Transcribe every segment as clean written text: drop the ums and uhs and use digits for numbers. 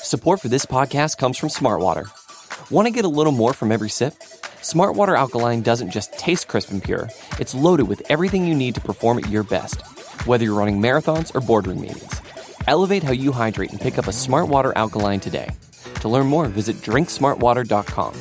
Support for this podcast comes from Smartwater. Want to get a little more from every sip? Smartwater Alkaline doesn't just taste crisp and pure, it's loaded with everything you need to perform at your best, whether you're running marathons or boardroom meetings. Elevate how you hydrate and pick up a Smartwater Alkaline today. To learn more, visit drinksmartwater.com.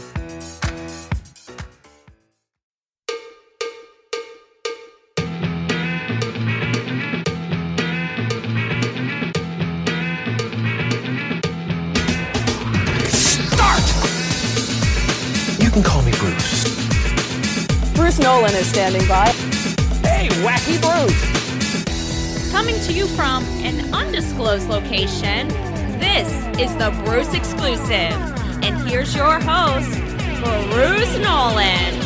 You can call me Bruce. Bruce Nolan is standing by. Hey, Wacky Bruce! Coming to you from an undisclosed location, this is the Bruce Exclusive. And here's your host, Bruce Nolan.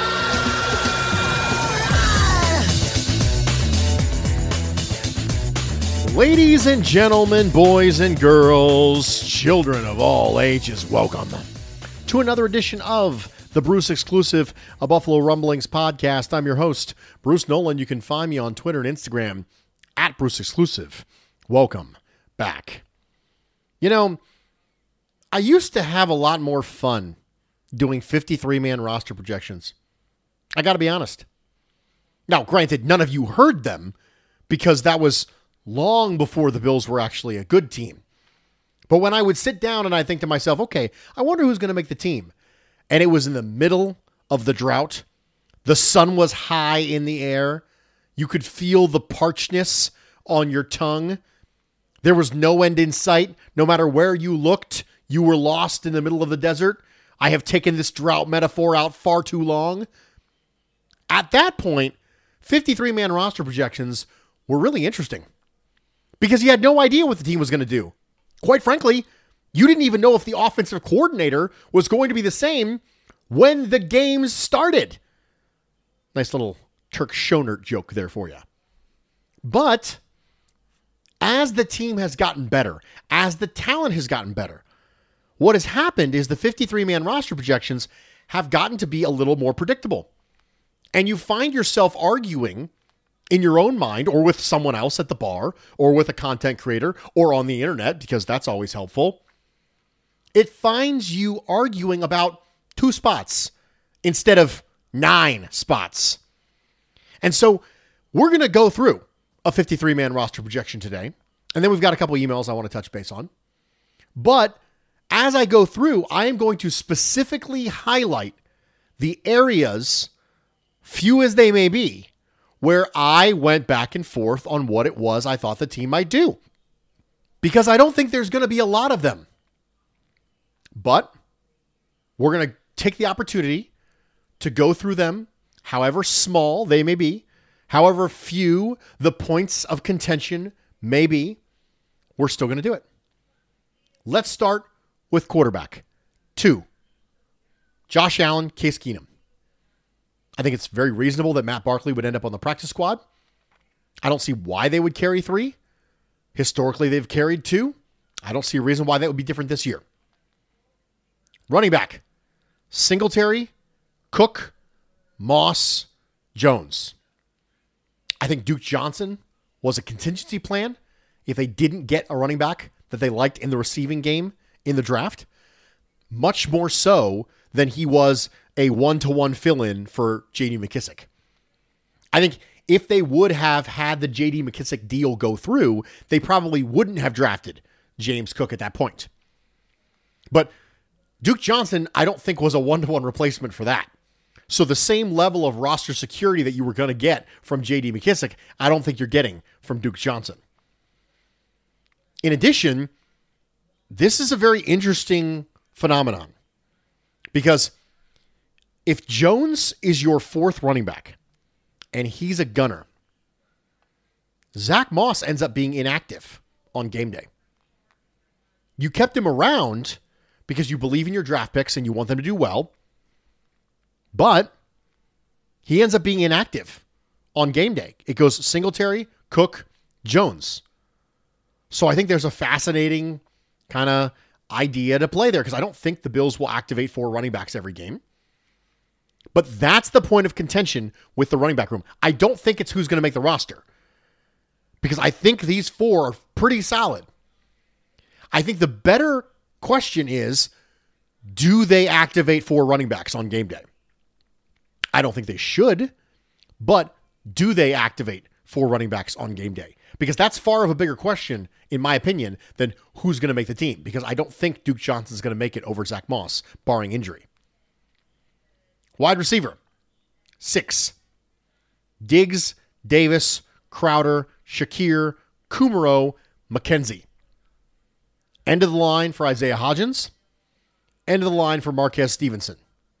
Ladies and gentlemen, boys and girls, children of all ages, welcome to another edition of the Bruce Exclusive, a Buffalo Rumblings podcast. I'm your host, Bruce Nolan. You can find me on Twitter and Instagram at Bruce Exclusive. Welcome back. You know, I used to have a lot more fun doing 53-man roster projections. I got to be honest. Now, granted, none of you heard them because that was long before the Bills were actually a good team. But when I would sit down and I think to myself, okay, I wonder who's going to make the team. And it was in the middle of the drought. The sun was high in the air. You could feel the parchness on your tongue. There was no end in sight. No matter where you looked, you were lost in the middle of the desert. I have taken this drought metaphor out far too long. At that point, 53-man roster projections were really interesting because you had no idea what the team was going to do. Quite frankly, you didn't even know if the offensive coordinator was going to be the same when the games started. Nice little Turk Schonert joke there for you. But as the team has gotten better, as the talent has gotten better, what has happened is the 53-man roster projections have gotten to be a little more predictable. And you find yourself arguing in your own mind or with someone else at the bar or with a content creator or on the internet, because that's always helpful. It finds you arguing about 2 spots instead of 9 spots. And so we're going to go through a 53-man roster projection today. And then we've got a couple emails I want to touch base on. But as I go through, I am going to specifically highlight the areas, few as they may be, where I went back and forth on what it was I thought the team might do. Because I don't think there's going to be a lot of them. But we're going to take the opportunity to go through them, however small they may be, however few the points of contention may be. We're still going to do it. Let's start with quarterback. 2, Josh Allen, Case Keenum. I think it's very reasonable that Matt Barkley would end up on the practice squad. I don't see why they would carry 3. Historically, they've carried 2. I don't see a reason why that would be different this year. Running back, Singletary, Cook, Moss, Jones. I think Duke Johnson was a contingency plan if they didn't get a running back that they liked in the receiving game in the draft. Much more so than he was a one-to-one fill-in for J.D. McKissic. I think if they would have had the J.D. McKissic deal go through, they probably wouldn't have drafted James Cook at that point. But Duke Johnson, I don't think, was a one-to-one replacement for that. So the same level of roster security that you were going to get from J.D. McKissic, I don't think you're getting from Duke Johnson. In addition, this is a very interesting phenomenon because if Jones is your 4th running back and he's a gunner, Zach Moss ends up being inactive on game day. You kept him around because you believe in your draft picks and you want them to do well, but he ends up being inactive on game day. It goes Singletary, Cook, Jones. So I think there's a fascinating kind of idea to play there because I don't think the Bills will activate 4 running backs every game. But that's the point of contention with the running back room. I don't think it's who's going to make the roster because I think these 4 are pretty solid. I think the better question is, do they activate 4 running backs on game day? I don't think they should, but do they activate 4 running backs on game day? Because that's far of a bigger question, in my opinion, than who's going to make the team. Because I don't think Duke Johnson's going to make it over Zach Moss, barring injury. Wide receiver, 6. Diggs, Davis, Crowder, Shakir, Kumaro, McKenzie. End of the line for Isaiah Hodgins. End of the line for Marquez Stevenson.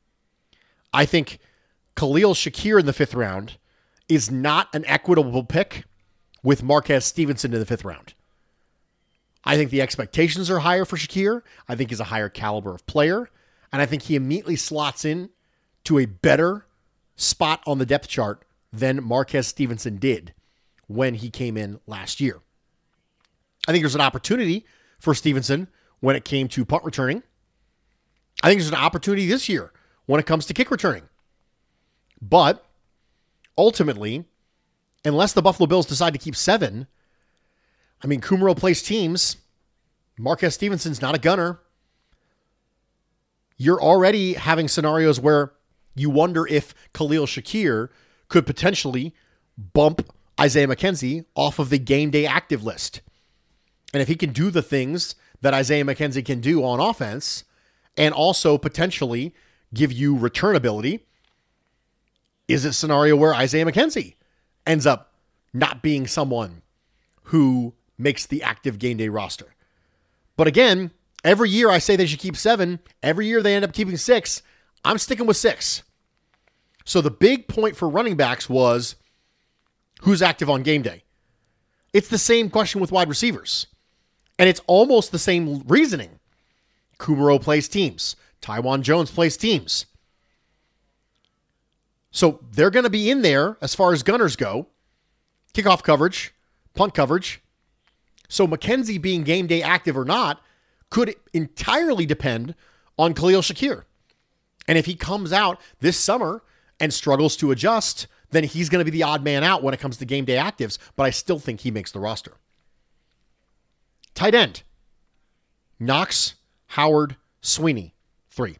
I think Khalil Shakir in the 5th round is not an equitable pick with Marquez Stevenson in the 5th round. I think the expectations are higher for Shakir. I think he's a higher caliber of player. And I think he immediately slots in to a better spot on the depth chart than Marquez Stevenson did when he came in last year. I think there's an opportunity for Stevenson when it came to punt returning. I think there's an opportunity this year when it comes to kick returning. But ultimately, unless the Buffalo Bills decide to keep 7, I mean, Kumaro plays teams. Marquez Stevenson's not a gunner. You're already having scenarios where you wonder if Khalil Shakir could potentially bump Isaiah McKenzie off of the game day active list. And if he can do the things that Isaiah McKenzie can do on offense and also potentially give you return ability, is it a scenario where Isaiah McKenzie ends up not being someone who makes the active game day roster? But again, every year I say they should keep 7. Every year they end up keeping 6. I'm sticking with 6. So the big point for running backs was who's active on game day. It's the same question with wide receivers. And it's almost the same reasoning. Kumaro plays teams. Tywan Jones plays teams. So they're going to be in there as far as gunners go. Kickoff coverage, punt coverage. So McKenzie being game day active or not could entirely depend on Khalil Shakir. And if he comes out this summer and struggles to adjust, then he's going to be the odd man out when it comes to game day actives, but I still think he makes the roster. Tight end. Knox, Howard, Sweeney, 3.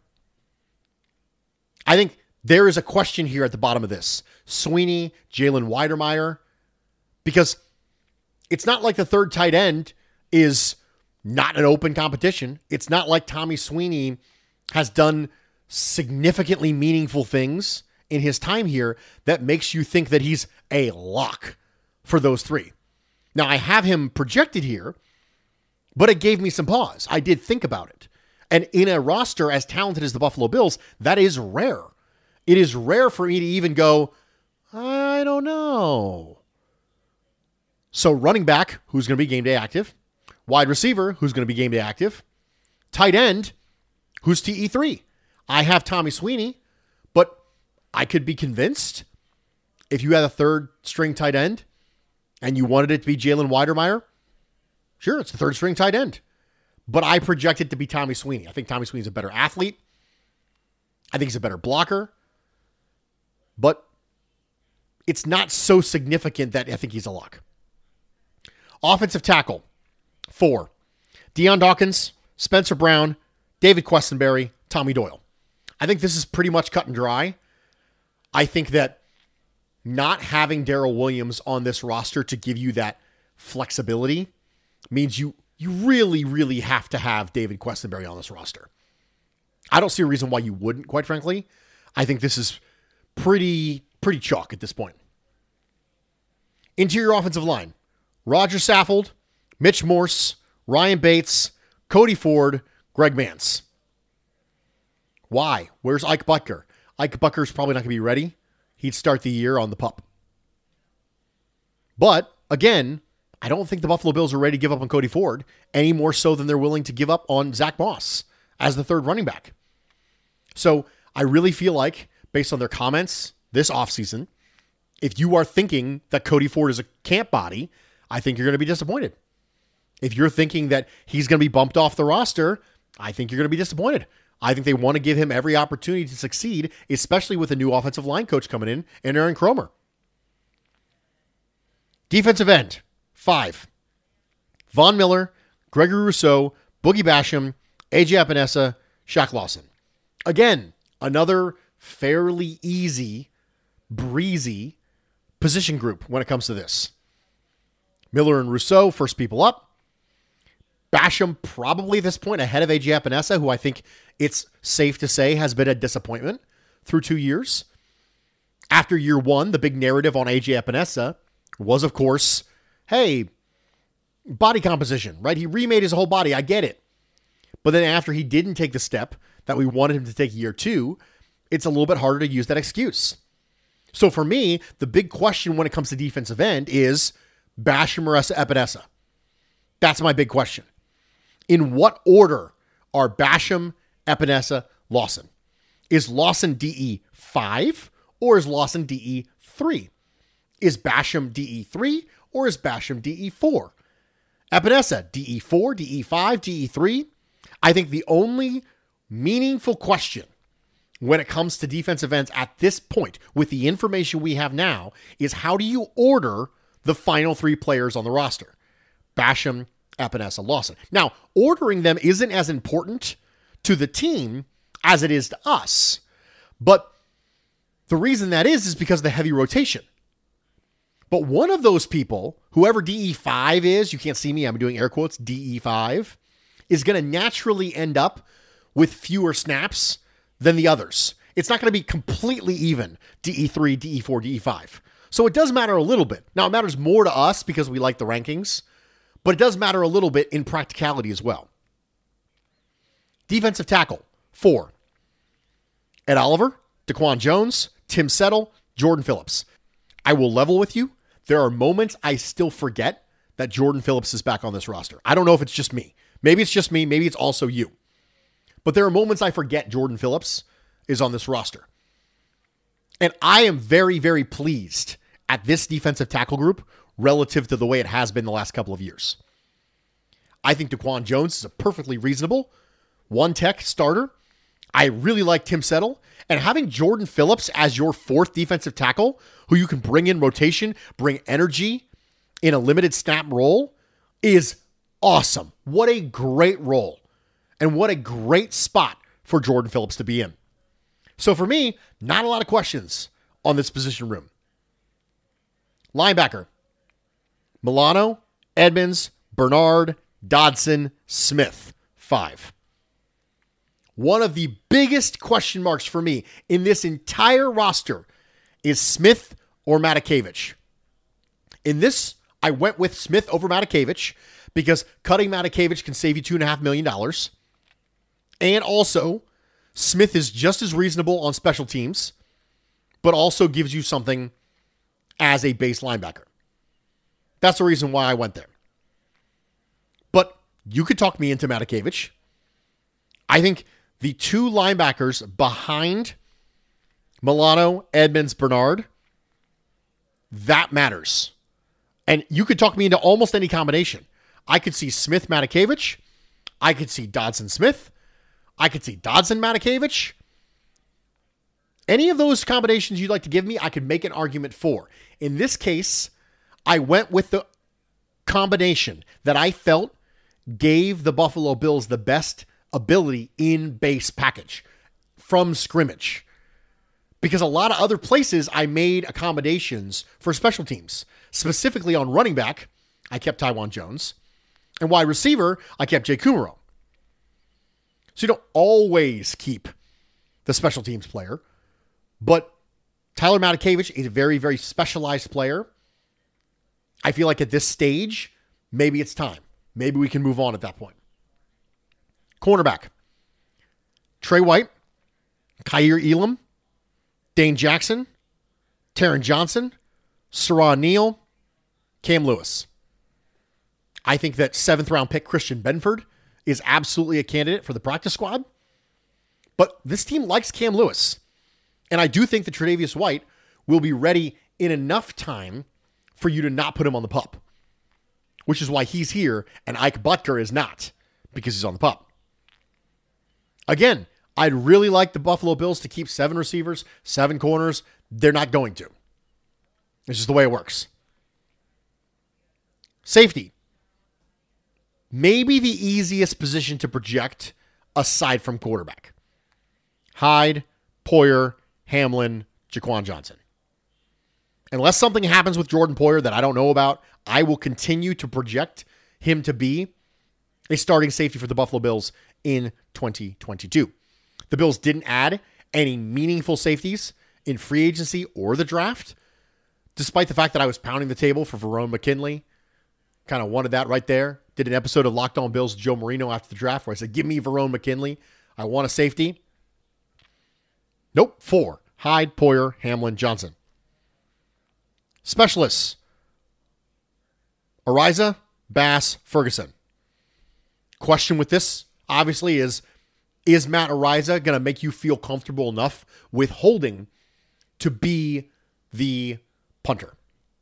I think there is a question here at the bottom of this. Sweeney, Jalen Weidermeyer, because it's not like the third tight end is not an open competition. It's not like Tommy Sweeney has done significantly meaningful things in his time here that makes you think that he's a lock for those 3. Now, I have him projected here, but it gave me some pause. I did think about it. And in a roster as talented as the Buffalo Bills, that is rare. It is rare for me to even go, I don't know. So running back, who's going to be game day active? Wide receiver, who's going to be game day active? Tight end, who's TE3? I have Tommy Sweeney, but I could be convinced if you had a third string tight end and you wanted it to be Jalen Weidermeyer, sure, it's the third string tight end. But I project it to be Tommy Sweeney. I think Tommy Sweeney's a better athlete. I think he's a better blocker. But it's not so significant that I think he's a lock. Offensive tackle, 4. Deion Dawkins, Spencer Brown, David Questenberry, Tommy Doyle. I think this is pretty much cut and dry. I think that not having Darrell Williams on this roster to give you that flexibility means you really, really have to have David Questenberry on this roster. I don't see a reason why you wouldn't, quite frankly. I think this is pretty chalk at this point. Interior offensive line, Roger Saffold, Mitch Morse, Ryan Bates, Cody Ford, Greg Mance. Why? Where's Ike Butker? Ike Butker's probably not going to be ready. He'd start the year on the pup. But, again, I don't think the Buffalo Bills are ready to give up on Cody Ford any more so than they're willing to give up on Zach Moss as the third running back. So I really feel like, based on their comments this offseason, if you are thinking that Cody Ford is a camp body, I think you're going to be disappointed. If you're thinking that he's going to be bumped off the roster, I think you're going to be disappointed. I think they want to give him every opportunity to succeed, especially with a new offensive line coach coming in and Aaron Kromer. Defensive end, 5. Von Miller, Gregory Rousseau, Boogie Basham, AJ Epinesa, Shaq Lawson. Again, another fairly easy, breezy position group when it comes to this. Miller and Rousseau, first people up. Basham, probably at this point, ahead of AJ Epinesa, who I think it's safe to say has been a disappointment through 2 years. After year one, the big narrative on AJ Epinesa was, of course, hey, body composition, right? He remade his whole body. I get it. But then after he didn't take the step that we wanted him to take year two, it's a little bit harder to use that excuse. So for me, the big question when it comes to defensive end is Basham or Epinesa. That's my big question. In what order are Basham, Epinesa, Lawson? Is Lawson DE 5 or is Lawson DE 3? Is Basham DE 3 or is Basham DE 4? Epinesa DE 4, DE 5, DE 3? I think the only meaningful question when it comes to defensive ends at this point, with the information we have now, is how do you order the final three players on the roster? Basham, Epinesa, Lawson. Now, ordering them isn't as important to the team as it is to us. But the reason that is because of the heavy rotation. But one of those people, whoever DE5 is, you can't see me, I'm doing air quotes, DE5, is going to naturally end up with fewer snaps than the others. It's not going to be completely even, DE3, DE4, DE5. So it does matter a little bit. Now, it matters more to us because we like the rankings, but it does matter a little bit in practicality as well. Defensive tackle, 4. Ed Oliver, Daquan Jones, Tim Settle, Jordan Phillips. I will level with you. There are moments I still forget that Jordan Phillips is back on this roster. I don't know if it's just me. Maybe it's just me. Maybe it's also you. But there are moments I forget Jordan Phillips is on this roster. And I am very, very pleased at this defensive tackle group relative to the way it has been the last couple of years. I think Daquan Jones is a perfectly reasonable one-tech starter. I really like Tim Settle. And having Jordan Phillips as your fourth defensive tackle, who you can bring in rotation, bring energy in a limited snap role, is awesome. What a great role. And what a great spot for Jordan Phillips to be in. So for me, not a lot of questions on this position room. Linebacker, Milano, Edmonds, Bernard, Dodson, Smith, 5. One of the biggest question marks for me in this entire roster is Smith or Matakevich. In this, I went with Smith over Matakevich because cutting Matakevich can save you $2.5 million. And also, Smith is just as reasonable on special teams, but also gives you something as a base linebacker. That's the reason why I went there. But you could talk me into Matakevich. I think the two linebackers behind Milano, Edmonds, Bernard, that matters. And you could talk me into almost any combination. I could see Smith, Matakevich. I could see Dodson, Smith. I could see Dodson, Matakevich. Any of those combinations you'd like to give me, I could make an argument for. In this case, I went with the combination that I felt gave the Buffalo Bills the best ability in base package from scrimmage. Because a lot of other places I made accommodations for special teams. Specifically on running back, I kept Taiwan Jones. And wide receiver, I kept Jay Kumaro. So you don't always keep the special teams player. But Tyler Matakevich is a very, very specialized player. I feel like at this stage, maybe it's time. Maybe we can move on at that point. Cornerback. Trey White, Kaiir Elam, Dane Jackson, Taron Johnson, Sarah Neal, Cam Lewis. I think that 7th round pick Christian Benford is absolutely a candidate for the practice squad. But this team likes Cam Lewis. And I do think that Tre'Davious White will be ready in enough time for you to not put him on the PUP. Which is why he's here and Ike Butker is not, because he's on the PUP. Again, I'd really like the Buffalo Bills to keep 7 receivers, 7 corners. They're not going to. It's just the way it works. Safety. Maybe the easiest position to project aside from quarterback. Hyde, Poyer, Hamlin, Jaquan Johnson. Unless something happens with Jordan Poyer that I don't know about, I will continue to project him to be a starting safety for the Buffalo Bills in 2022. The Bills didn't add any meaningful safeties in free agency or the draft, despite the fact that I was pounding the table for Verone McKinley. Kind of wanted that right there. Did an episode of Locked On Bills with Joe Marino after the draft where I said, give me Verone McKinley. I want a safety. Nope. 4. Hyde, Poyer, Hamlin, Johnson. Specialists. Ariza, Bass, Ferguson. Question with this, obviously, is Matt Ariza going to make you feel comfortable enough with holding to be the punter?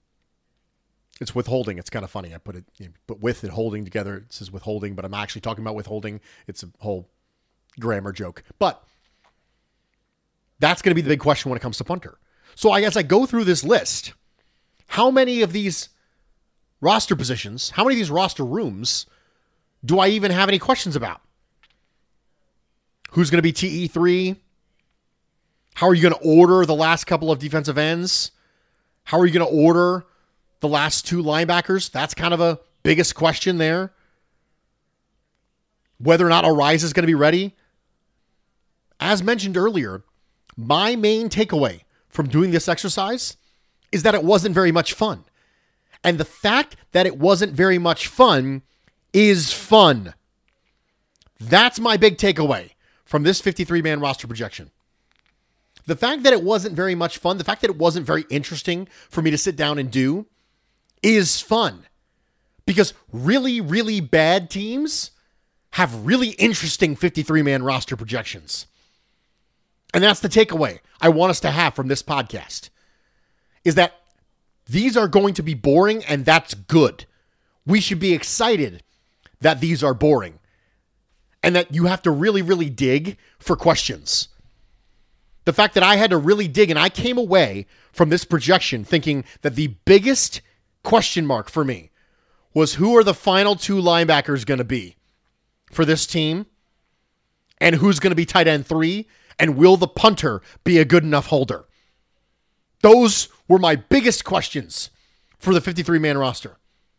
It's withholding. It's kind of funny. I put with and holding together. It says withholding, but I'm actually talking about withholding. It's a whole grammar joke. But that's going to be the big question when it comes to punter. So as I go through this list, how many of these roster positions, how many of these roster rooms do I even have any questions about? Who's going to be TE3? How are you going to order the last couple of defensive ends? How are you going to order the last 2 linebackers? That's kind of a biggest question there. Whether or not Ariza is going to be ready. As mentioned earlier, my main takeaway from doing this exercise is that it wasn't very much fun. And the fact that it wasn't very much fun is fun. That's my big takeaway from this 53-man roster projection. The fact that it wasn't very much fun, the fact that it wasn't very interesting for me to sit down and do is fun. Because really, really bad teams have really interesting 53-man roster projections. And that's the takeaway I want us to have from this podcast, is that these are going to be boring, and that's good. We should be excited that these are boring and that you have to really, really dig for questions. The fact that I had to really dig, and I came away from this projection thinking that the biggest question mark for me was who are the final 2 linebackers going to be for this team, and who's going to be tight end 3, and will the punter be a good enough holder? Those were my biggest questions for the 53-man roster.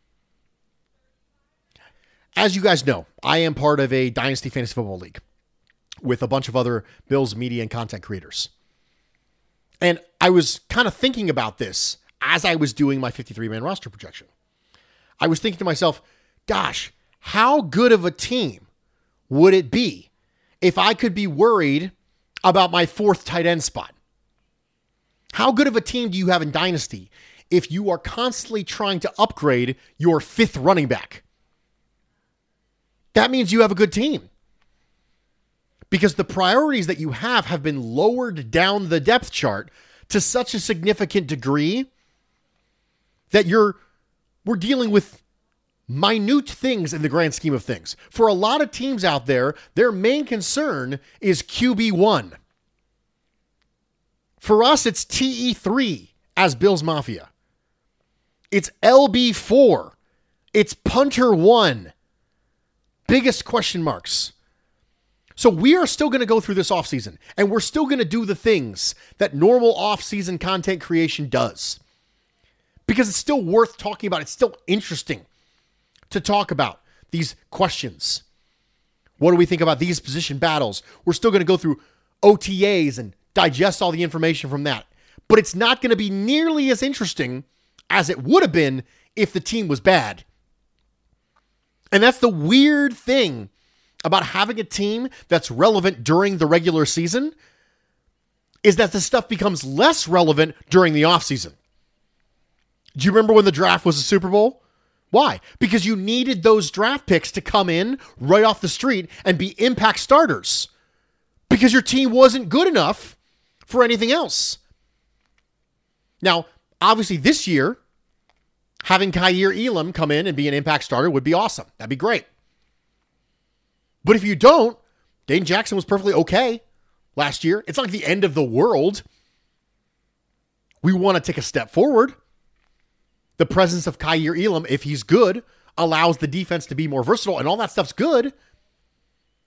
As you guys know, I am part of a Dynasty Fantasy Football League with a bunch of other Bills media and content creators. And I was kind of thinking about this as I was doing my 53-man roster projection. I was thinking to myself, gosh, how good of a team would it be if I could be worried about my 4th tight end spot? How good of a team do you have in Dynasty if you are constantly trying to upgrade your 5th running back? That means you have a good team. Because the priorities that you have been lowered down the depth chart to such a significant degree that we're dealing with minute things in the grand scheme of things. For a lot of teams out there, their main concern is QB1. For us, it's TE3 as Bills Mafia. It's LB4. It's punter 1. Biggest question marks. So we are still going to go through this offseason, and we're still going to do the things that normal offseason content creation does. Because it's still worth talking about. It's still interesting to talk about these questions. What do we think about these position battles? We're still going to go through OTAs and digest all the information from that. But it's not going to be nearly as interesting as it would have been if the team was bad. And that's the weird thing about having a team that's relevant during the regular season, is that the stuff becomes less relevant during the offseason. Do you remember when the draft was a Super Bowl? Why? Because you needed those draft picks to come in right off the street and be impact starters. Because your team wasn't good enough for anything else. Now, obviously this year, having Kaiir Elam come in and be an impact starter would be awesome. That'd be great. But if you don't, Dane Jackson was perfectly okay last year. It's not like the end of the world. We want to take a step forward. The presence of Kaiir Elam, if he's good, allows the defense to be more versatile, and all that stuff's good.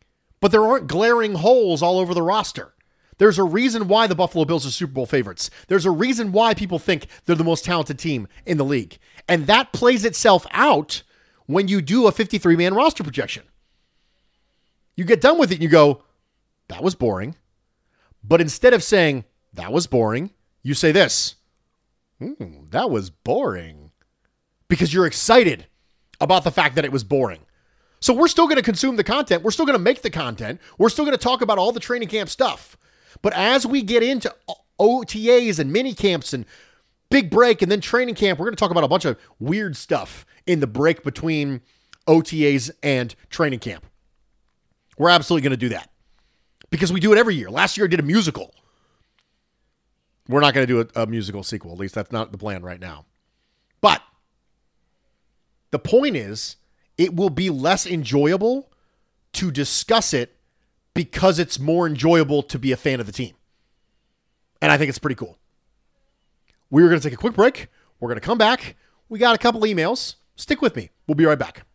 but there aren't glaring holes all over the roster. There's a reason why the Buffalo Bills are Super Bowl favorites. There's a reason why people think they're the most talented team in the league. And that plays itself out when you do a 53-man roster projection. You get done with it and you go, that was boring. But instead of saying, that was boring, you say this, that was boring. Because you're excited about the fact that it was boring. So we're still going to consume the content. We're still going to make the content. We're still going to talk about all the training camp stuff. But as we get into OTAs and mini camps and big break and then training camp, we're going to talk about a bunch of weird stuff in the break between OTAs and training camp. We're absolutely going to do that because we do it every year. Last year I did a musical. We're not going to do a musical sequel. At least that's not the plan right now. But the point is, it will be less enjoyable to discuss it because it's more enjoyable to be a fan of the team. And I think it's pretty cool. We're going to take a quick break. We're going to come back. We got a couple emails. Stick with me. We'll be right back.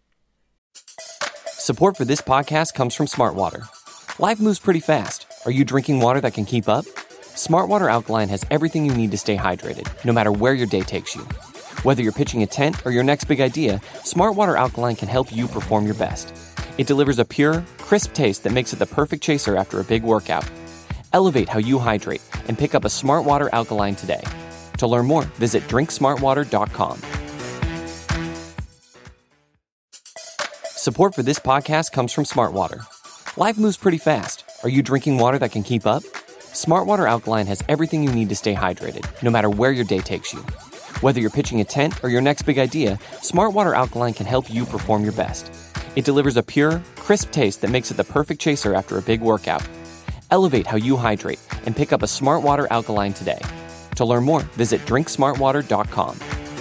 Support for this podcast comes from Smartwater. Life moves pretty fast. Are you drinking water that can keep up? Smartwater Alkaline has everything you need to stay hydrated, no matter where your day takes you. Whether you're pitching a tent or your next big idea, Smartwater Alkaline can help you perform your best. It delivers a pure, crisp taste that makes it the perfect chaser after a big workout. Elevate how you hydrate and pick up a Smartwater Alkaline today. To learn more, visit drinksmartwater.com. Support for this podcast comes from Smartwater. Life moves pretty fast. Are you drinking water that can keep up? Smartwater Alkaline has everything you need to stay hydrated, no matter where your day takes you. Whether you're pitching a tent or your next big idea, Smartwater Alkaline can help you perform your best. It delivers a pure, crisp taste that makes it the perfect chaser after a big workout. Elevate how you hydrate and pick up a Smartwater Alkaline today. To learn more, visit drinksmartwater.com.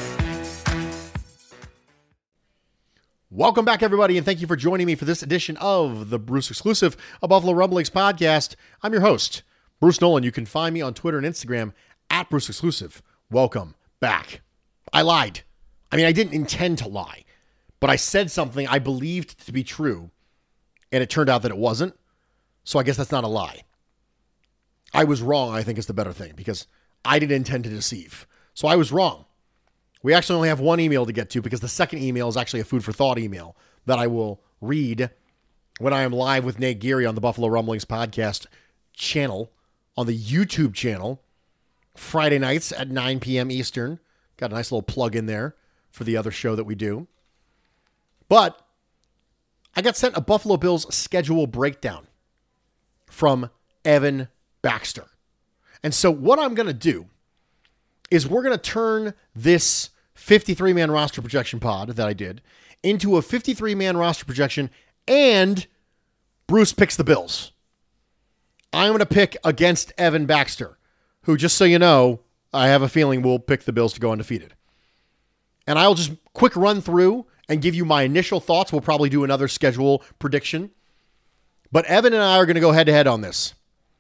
Welcome back, everybody, and thank you for joining me for this edition of the Bruce Exclusive, a Buffalo Rumblings podcast. I'm your host, Bruce Nolan. You can find me on Twitter and Instagram at Bruce Exclusive. Welcome back. I lied. I didn't intend to lie, but I said something I believed to be true, and it turned out that it wasn't. So I guess that's not a lie. I was wrong, I think, is the better thing, because I didn't intend to deceive. So I was wrong. We actually only have one email to get to because the second email is actually a food for thought email that I will read when I am live with Nate Geary on the Buffalo Rumblings podcast channel, on the YouTube channel, Friday nights at 9 p.m. Eastern. Got a nice little plug in there for the other show that we do. But I got sent a Buffalo Bills schedule breakdown from Evan Baxter. And so what I'm going to do is we're going to turn this 53-man roster projection pod that I did into a 53-man roster projection, and Bruce picks the Bills. I'm going to pick against Evan Baxter, who, just so you know, I have a feeling will pick the Bills to go undefeated. And I'll just quick run through and give you my initial thoughts. We'll probably do another schedule prediction. But Evan and I are going to go head-to-head on this.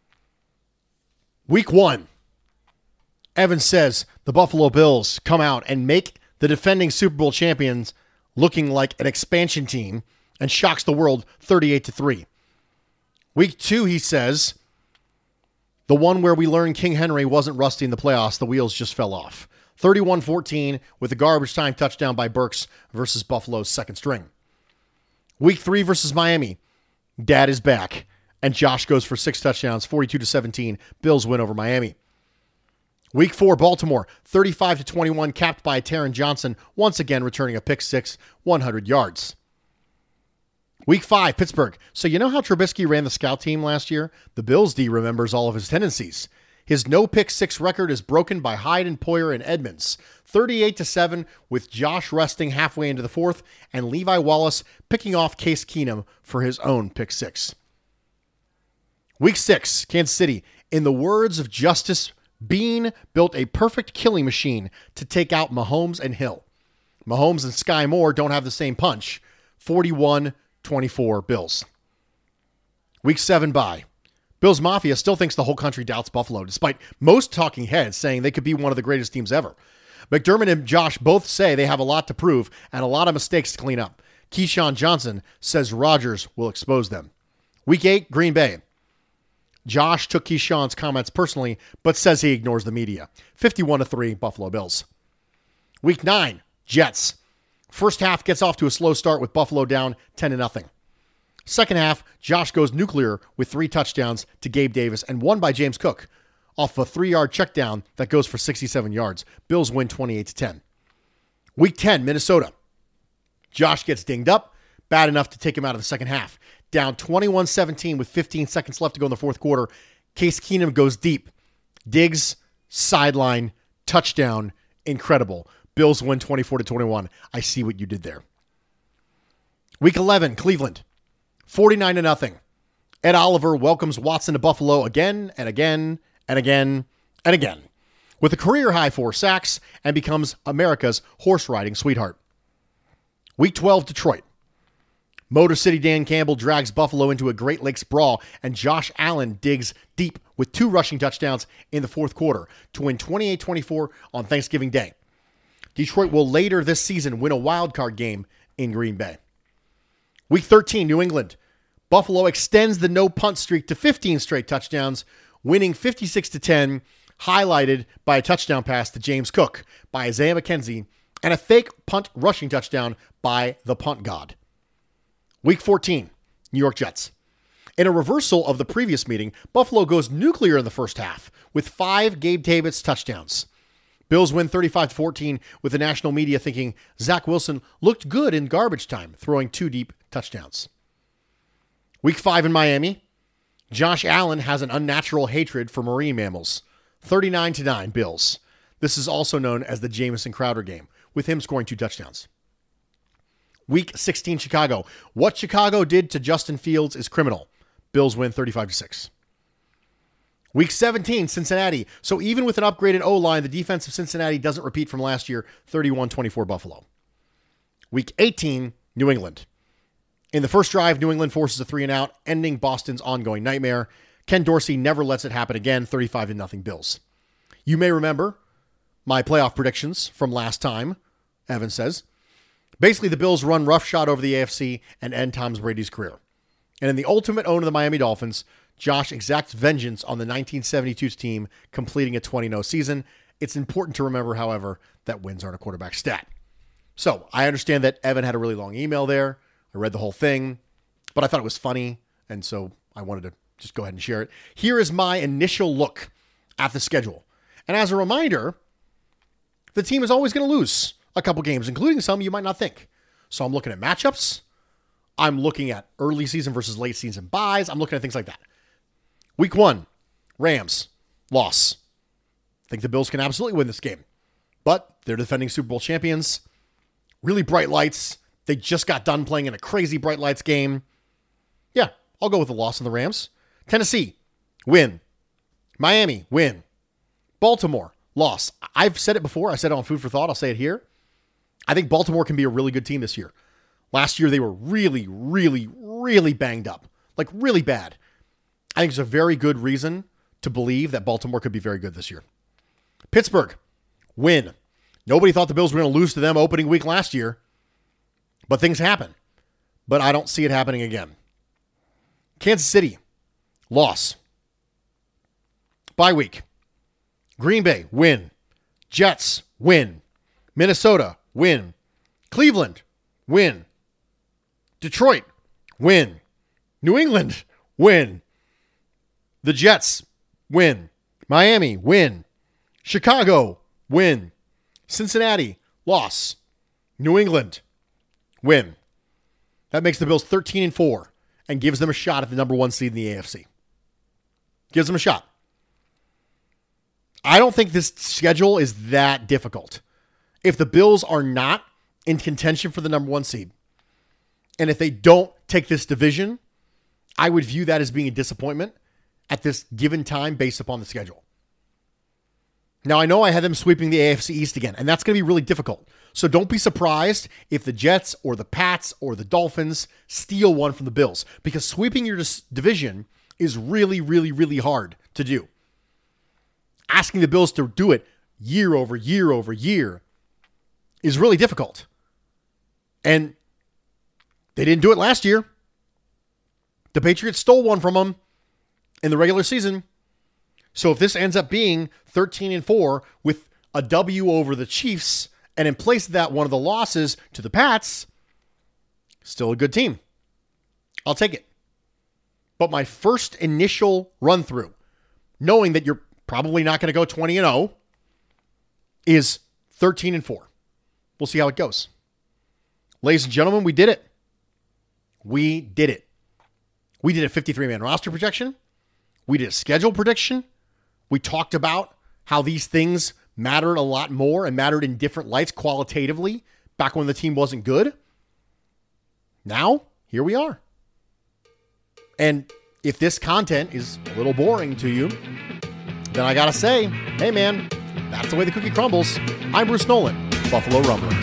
Week 1, Evan says the Buffalo Bills come out and make the defending Super Bowl champions looking like an expansion team and shocks the world 38-3. Week 2, he says, the one where we learned King Henry wasn't rusty in the playoffs, the wheels just fell off. 31-14 with a garbage time touchdown by Burks versus Buffalo's second string. Week 3 versus Miami, Dad is back, and Josh goes for 6 touchdowns, 42-17. Bills win over Miami. Week 4, Baltimore, 35-21, capped by Taron Johnson, once again returning a pick six, 100 yards. Week 5, Pittsburgh. So you know how Trubisky ran the scout team last year? The Bills D remembers all of his tendencies. His no pick six record is broken by Hyde and Poyer and Edmonds. 38-7 with Josh resting halfway into the fourth and Levi Wallace picking off Case Keenum for his own pick six. Week 6, Kansas City. In the words of Justice, Bean built a perfect killing machine to take out Mahomes and Hill. Mahomes and Sky Moore don't have the same punch. 41-24 Bills. Week 7 bye. Bills Mafia still thinks the whole country doubts Buffalo, despite most talking heads saying they could be one of the greatest teams ever. McDermott and Josh both say they have a lot to prove and a lot of mistakes to clean up. Keyshawn Johnson says Rodgers will expose them. Week 8, Green Bay. Josh took Keyshawn's comments personally, but says he ignores the media. 51-3, Buffalo Bills. Week 9, Jets. First half gets off to a slow start with Buffalo down 10-0. Second half, Josh goes nuclear with 3 touchdowns to Gabe Davis and one by James Cook off a 3-yard check down that goes for 67 yards. Bills win 28-10. Week 10, Minnesota. Josh gets dinged up, bad enough to take him out of the second half. Down 21-17 with 15 seconds left to go in the fourth quarter. Case Keenum goes deep. Diggs, sideline, touchdown, incredible. Bills win 24-21. I see what you did there. Week 11, Cleveland. 49-0. Ed Oliver welcomes Watson to Buffalo again and again and again and again with a career-high 4 sacks and becomes America's horse-riding sweetheart. Week 12, Detroit. Motor City Dan Campbell drags Buffalo into a Great Lakes brawl, and Josh Allen digs deep with 2 rushing touchdowns in the fourth quarter to win 28-24 on Thanksgiving Day. Detroit will later this season win a wild card game in Green Bay. Week 13, New England. Buffalo extends the no-punt streak to 15 straight touchdowns, winning 56-10, highlighted by a touchdown pass to James Cook by Isaiah McKenzie and a fake punt rushing touchdown by the punt god. Week 14, New York Jets. In a reversal of the previous meeting, Buffalo goes nuclear in the first half with 5 Gabe Davis touchdowns. Bills win 35-14 with the national media thinking Zach Wilson looked good in garbage time, throwing 2 deep touchdowns. Week 5 in Miami. Josh Allen has an unnatural hatred for marine mammals. 39-9 Bills. This is also known as the Jamison Crowder game, with him scoring 2 touchdowns. Week 16, Chicago. What Chicago did to Justin Fields is criminal. Bills win 35-6. Week 17, Cincinnati. So even with an upgraded O-line, the defense of Cincinnati doesn't repeat from last year, 31-24 Buffalo. Week 18, New England. In the first drive, New England forces a 3-and-out, ending Boston's ongoing nightmare. Ken Dorsey never lets it happen again, 35-0 Bills. You may remember my playoff predictions from last time, Evan says. Basically, the Bills run roughshod over the AFC and end Tom Brady's career. And in the ultimate own of the Miami Dolphins, Josh exacts vengeance on the 1972 team, completing a 20-0 season. It's important to remember, however, that wins aren't a quarterback stat. So I understand that Evan had a really long email there. I read the whole thing, but I thought it was funny, and so I wanted to just go ahead and share it. Here is my initial look at the schedule. And as a reminder, the team is always going to lose a couple games, including some you might not think. So I'm looking at matchups. I'm looking at early season versus late season buys. I'm looking at things like that. Week 1, Rams, loss. I think the Bills can absolutely win this game, but they're defending Super Bowl champions. Really bright lights. They just got done playing in a crazy bright lights game. Yeah, I'll go with the loss on the Rams. Tennessee, win. Miami, win. Baltimore, loss. I've said it before. I said it on Food for Thought. I'll say it here. I think Baltimore can be a really good team this year. Last year, they were really, really, really banged up. Like, really bad. I think there's a very good reason to believe that Baltimore could be very good this year. Pittsburgh, win. Nobody thought the Bills were going to lose to them opening week last year, but things happen. But I don't see it happening again. Kansas City, loss. Bye week. Green Bay, win. Jets, win. Minnesota, win. Cleveland, win. Detroit, win. New England, win. The Jets, win. Miami, win. Chicago, win. Cincinnati, loss. New England, win. That makes the Bills 13-4 and gives them a shot at the number 1 seed in the AFC. Gives them a shot. I don't think this schedule is that difficult. If the Bills are not in contention for the number 1 seed, and if they don't take this division, I would view that as being a disappointment at this given time based upon the schedule. Now, I know I had them sweeping the AFC East again, and that's going to be really difficult. So don't be surprised if the Jets or the Pats or the Dolphins steal one from the Bills, because sweeping your division is really, really, really hard to do. Asking the Bills to do it year over year over year is really difficult. And they didn't do it last year. The Patriots stole one from them in the regular season. So if this ends up being 13-4 with a W over the Chiefs, and in place of that, one of the losses to the Pats, still a good team. I'll take it. But my first initial run through, knowing that you're probably not going to go 20-0, is 13-4. We'll see how it goes. Ladies and gentlemen, we did it. We did it. We did a 53-man roster projection. We did a schedule prediction. We talked about how these things mattered a lot more and mattered in different lights qualitatively back when the team wasn't good. Now, here we are. And if this content is a little boring to you, then I gotta say, hey man, that's the way the cookie crumbles. I'm Bruce Nolan, Buffalo Rumblings.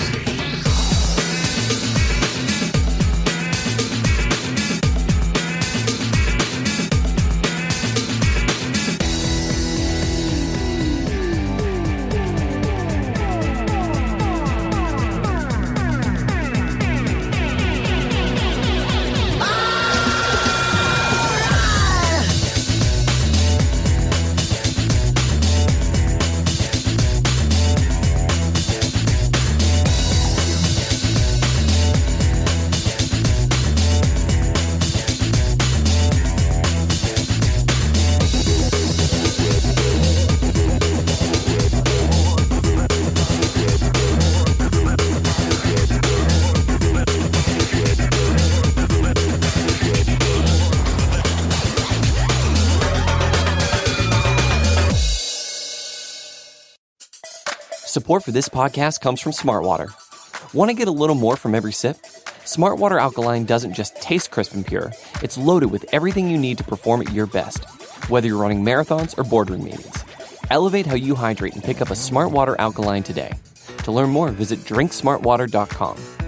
Support for this podcast comes from Smartwater. Want to get a little more from every sip? Smartwater Alkaline doesn't just taste crisp and pure, it's loaded with everything you need to perform at your best, whether you're running marathons or boardroom meetings. Elevate how you hydrate and pick up a Smartwater Alkaline today. To learn more, visit drinksmartwater.com.